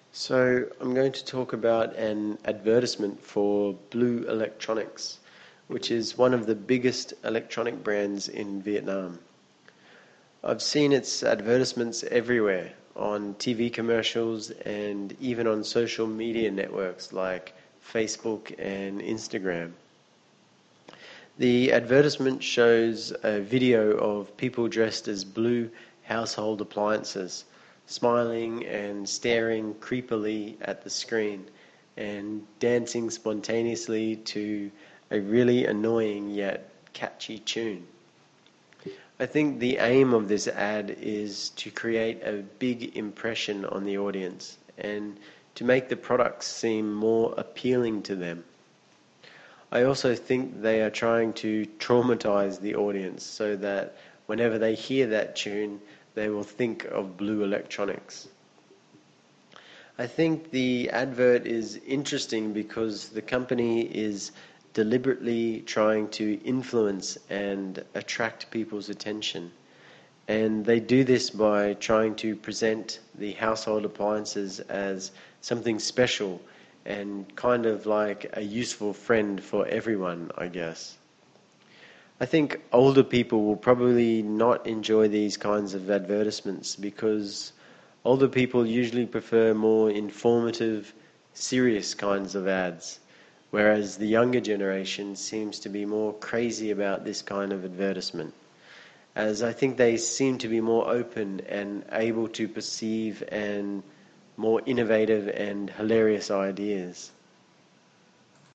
So, I'm going to talk about an advertisement for Blue Electronics, which is one of the biggest electronic brands in Vietnam. I've seen its advertisements everywhere, on TV commercials and even on social media networks like Facebook and Instagram. The advertisement shows a video of people dressed as blue household appliances, smiling and staring creepily at the screen, and dancing spontaneously to a really annoying yet catchy tune. I think the aim of this ad is to create a big impression on the audience and to make the products seem more appealing to them. I also think they are trying to traumatize the audience so that whenever they hear that tune, they will think of Blue Electronics. I think the advert is interesting because the company is deliberately trying to influence and attract people's attention. And they do this by trying to present the household appliances as something special and kind of like a useful friend for everyone, I guess. I think older people will probably not enjoy these kinds of advertisements because older people usually prefer more informative, serious kinds of ads, whereas the younger generation seems to be more crazy about this kind of advertisement, as I think they seem to be more open and able to perceive and more innovative and hilarious ideas.